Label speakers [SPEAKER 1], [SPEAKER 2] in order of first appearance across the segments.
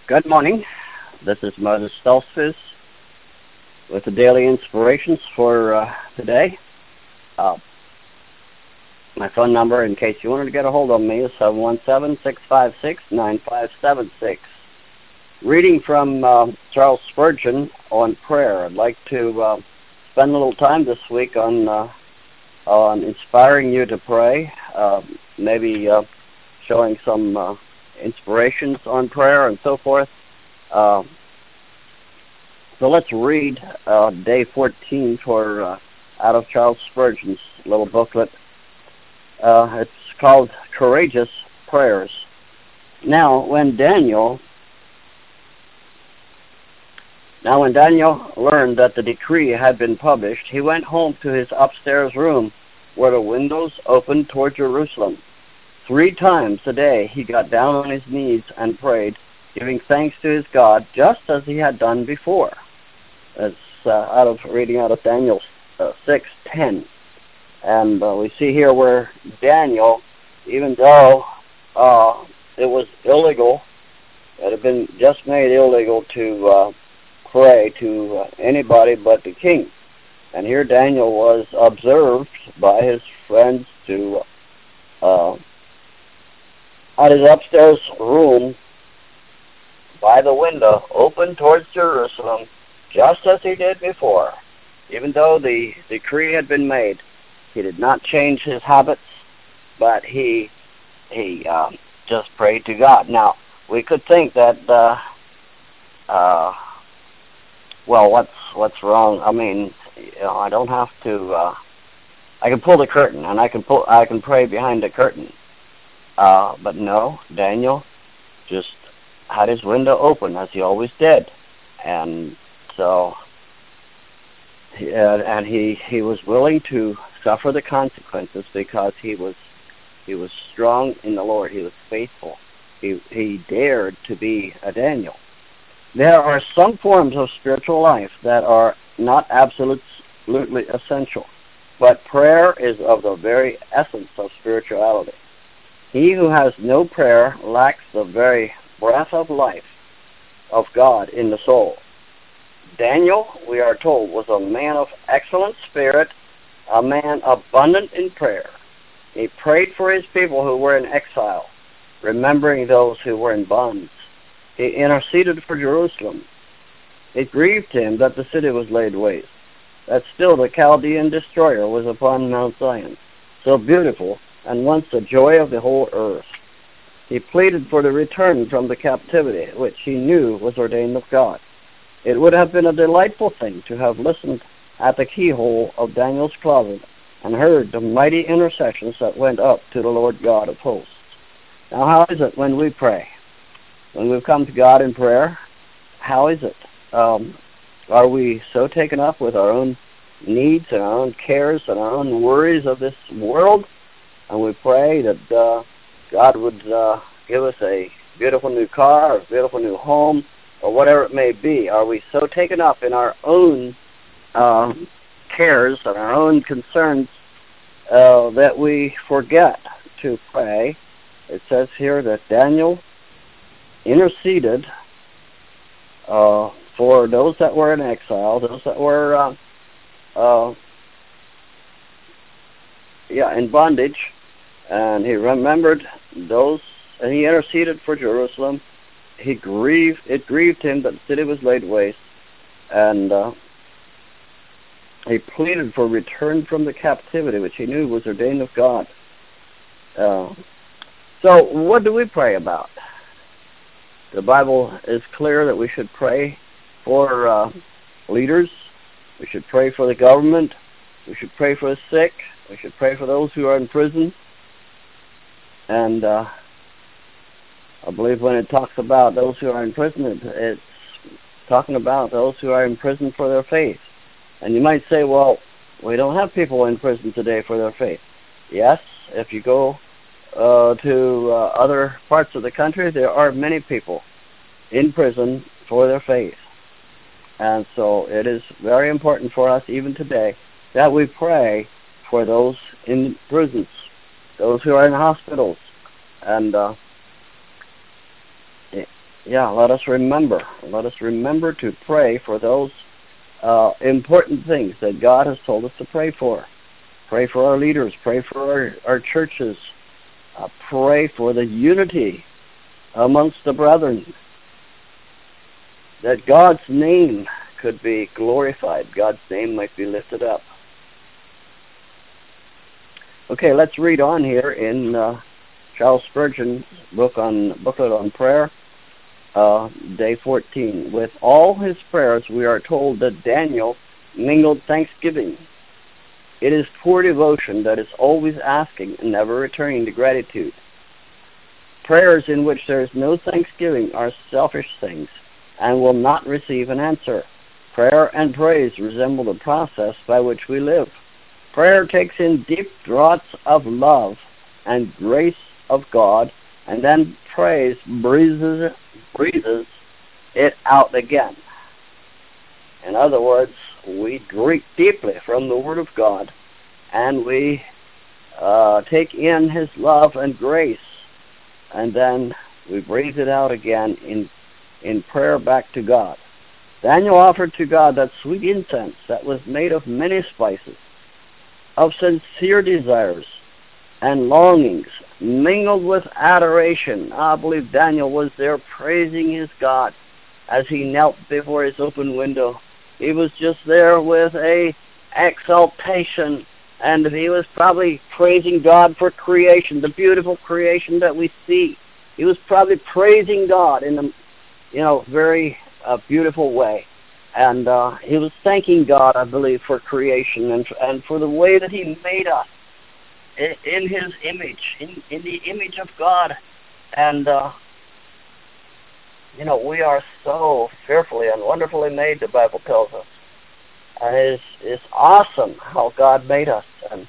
[SPEAKER 1] Good morning. This is Moses Stoltzfus with the daily inspirations for today. My phone number, in case you wanted to get a hold of me, is 717-656-9576. Reading from Charles Spurgeon on prayer. I'd like to spend a little time this week on inspiring you to pray, maybe showing some inspirations on prayer and so forth. So let's read day 14 out of Charles Spurgeon's little booklet. It's called Courageous Prayers. Now when Daniel learned that the decree had been published, he went home to his upstairs room where the windows opened toward Jerusalem. 3 times a day he got down on his knees and prayed, giving thanks to his God, just as he had done before. That's reading out of Daniel 6:10. And we see here where Daniel, even though it was illegal, it had been just made illegal to pray to anybody but the king. And here Daniel was observed by his friends to at his upstairs room by the window open towards Jerusalem, just as he did before. Even though the decree had been made, he did not change his habits, but he just prayed to God. Now, we could think that, well, what's wrong? I mean, I don't have to. I can pull the curtain, and I can pray behind the curtain. But no, Daniel just had his window open as he always did, and so he was willing to suffer the consequences because he was strong in the Lord. He was faithful. He dared to be a Daniel. There are some forms of spiritual life that are not absolutely essential, but prayer is of the very essence of spirituality. He who has no prayer lacks the very breath of life of God in the soul. Daniel, we are told, was a man of excellent spirit, a man abundant in prayer. He prayed for his people who were in exile, remembering those who were in bonds. He interceded for Jerusalem. It grieved him that the city was laid waste, that still the Chaldean destroyer was upon Mount Zion, so beautiful and once the joy of the whole earth. He pleaded for the return from the captivity, which he knew was ordained of God. It would have been a delightful thing to have listened at the keyhole of Daniel's closet and heard the mighty intercessions that went up to the Lord God of hosts. Now, how is it when we pray? When we come to God in prayer, how is it? Are we so taken up with our own needs and our own cares and our own worries of this world? And we pray that God would give us a beautiful new car, or a beautiful new home, or whatever it may be. Are we so taken up in our own cares and our own concerns that we forget to pray? It says here that Daniel interceded for those that were in exile, those that were in bondage, and he remembered those, and he interceded for Jerusalem. It grieved him that the city was laid waste, and he pleaded for return from the captivity, which he knew was ordained of God. So what do we pray about? The Bible is clear that we should pray for leaders. We should pray for the government. We should pray for the sick. We should pray for those who are in prison. And I believe when it talks about those who are in prison, it's talking about those who are in prison for their faith. And you might say, well, we don't have people in prison today for their faith. Yes, if you go to other parts of the country, there are many people in prison for their faith. And so it is very important for us, even today, that we pray for those in prisons, those who are in hospitals. And let us remember. Let us remember to pray for those important things that God has told us to pray for. Pray for our leaders. Pray for our churches. Pray for the unity amongst the brethren, that God's name could be glorified. God's name might be lifted up. Okay, let's read on here in Charles Spurgeon's booklet on prayer, day 14. With all his prayers, we are told that Daniel mingled thanksgiving. It is poor devotion that is always asking and never returning to gratitude. Prayers in which there is no thanksgiving are selfish things and will not receive an answer. Prayer and praise resemble the process by which we live. Prayer takes in deep draughts of love and grace of God, and then praise breathes it out again. In other words, we drink deeply from the Word of God, and we take in His love and grace, and then we breathe it out again in prayer back to God. Daniel offered to God that sweet incense that was made of many spices, of sincere desires and longings, mingled with adoration. I believe Daniel was there praising his God as he knelt before his open window. He was just there with a exaltation, and he was probably praising God for creation, the beautiful creation that we see. He was probably praising God in a very beautiful way. And he was thanking God, I believe, for creation and for the way that He made us in His image, in the image of God. And, we are so fearfully and wonderfully made, the Bible tells us. And it's awesome how God made us. And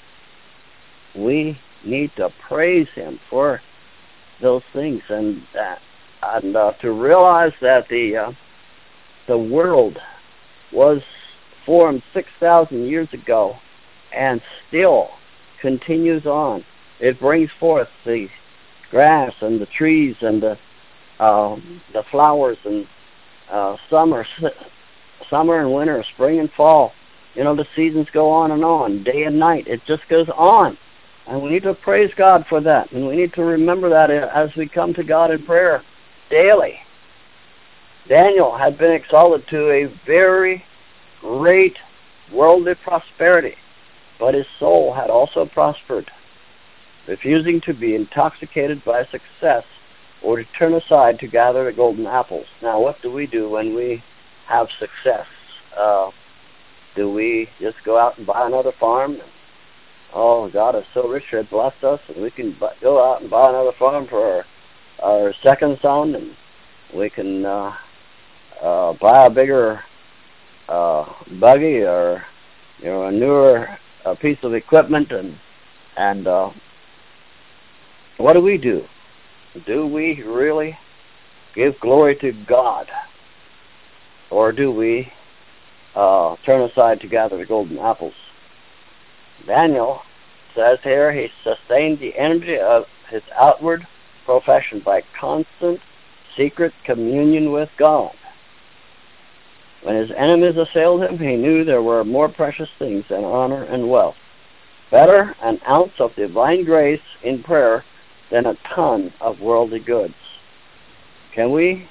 [SPEAKER 1] we need to praise Him for those things. And to realize that the world was formed 6,000 years ago and still continues on. It brings forth the grass and the trees and the flowers and summer and winter, spring and fall. The seasons go on, day and night. It just goes on. And we need to praise God for that. And we need to remember that as we come to God in prayer daily. Daniel had been exalted to a very great worldly prosperity, but his soul had also prospered. Refusing to be intoxicated by success or to turn aside to gather the golden apples. Now, what do we do when we have success? Do we just go out and buy another farm? Oh, God is so rich, He had blessed us, and we can go out and buy another farm for our second son, and we can buy a bigger buggy or a newer piece of equipment, and what do we do? Do we really give glory to God, or do we turn aside to gather the golden apples? Daniel says here he sustained the energy of his outward profession by constant secret communion with God. When his enemies assailed him, he knew there were more precious things than honor and wealth. Better an ounce of divine grace in prayer than a ton of worldly goods. Can we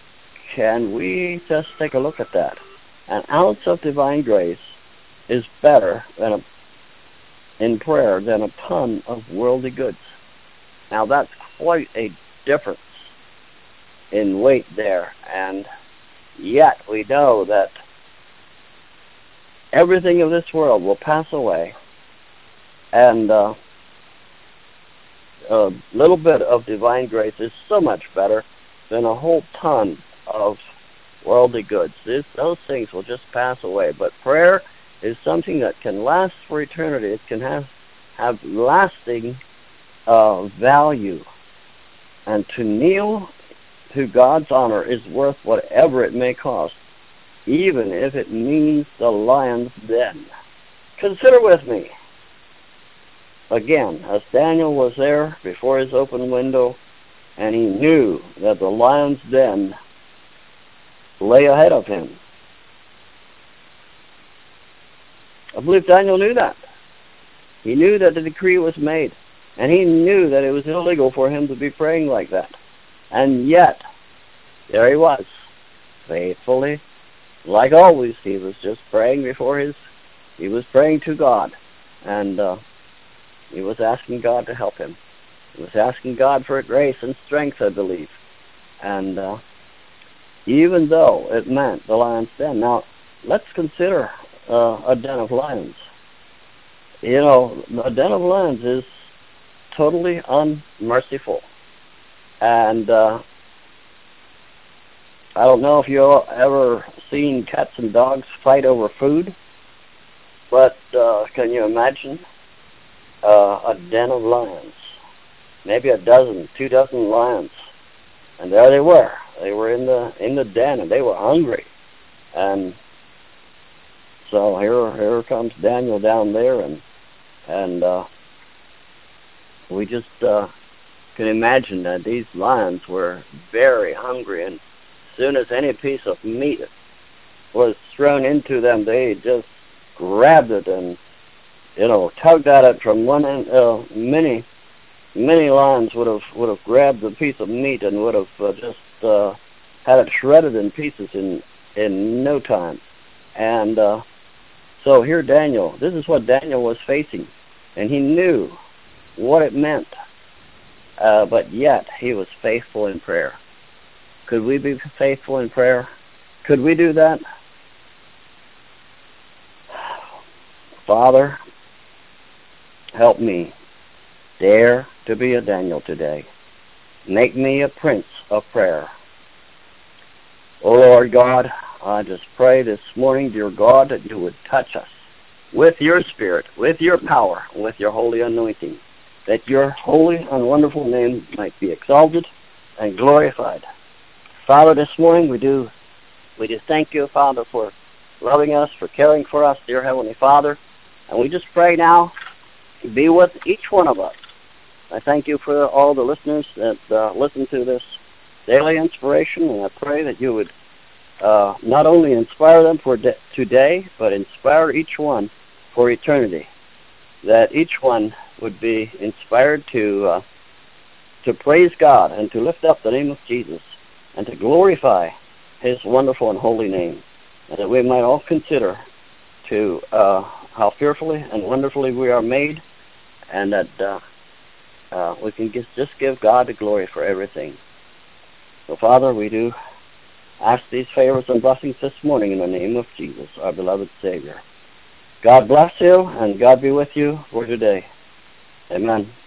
[SPEAKER 1] just take a look at that? An ounce of divine grace is better in prayer than a ton of worldly goods. Now that's quite a difference in weight there, and yet we know that everything of this world will pass away, and a little bit of divine grace is so much better than a whole ton of worldly goods. Those things will just pass away, but prayer is something that can last for eternity. It can have lasting value, and to kneel to God's honor is worth whatever it may cost, even if it means the lion's den. Consider with me, again, as Daniel was there before his open window, and he knew that the lion's den lay ahead of him. I believe Daniel knew that. He knew that the decree was made, and he knew that it was illegal for him to be praying like that. And yet, there he was, faithfully, like always. He was just praying he was praying to God, and he was asking God to help him. He was asking God for grace and strength, I believe. And even though it meant the lion's den. Now, let's consider a den of lions. You know, a den of lions is totally unmerciful. And I don't know if you've ever seen cats and dogs fight over food, but can you imagine a den of lions? Maybe 2 dozen lions. And there they were. They were in the den, and they were hungry. And so here comes Daniel down there, and we just can imagine that these lions were very hungry, and as soon as any piece of meat was thrown into them, they just grabbed it and, tugged at it from one end. Many lions would have grabbed a piece of meat and would have just had it shredded in pieces in no time. And so here Daniel, this is what Daniel was facing, and he knew what it meant, but yet he was faithful in prayer. Could we be faithful in prayer? Could we do that? Father, help me dare to be a Daniel today. Make me a prince of prayer. Oh Lord God, I just pray this morning, dear God, that you would touch us with your Spirit, with your power, with your holy anointing, that your holy and wonderful name might be exalted and glorified. Father, this morning we do thank you, Father, for loving us, for caring for us, dear Heavenly Father. And we just pray now to be with each one of us. I thank you for all the listeners that listen to this daily inspiration, and I pray that you would not only inspire them for today, but inspire each one for eternity. That each one would be inspired to praise God and to lift up the name of Jesus and to glorify his wonderful and holy name, and that we might all consider to how fearfully and wonderfully we are made, and that we can just give God the glory for everything. So, Father, we do ask these favors and blessings this morning in the name of Jesus, our beloved Savior. God bless you, and God be with you for today. Amen.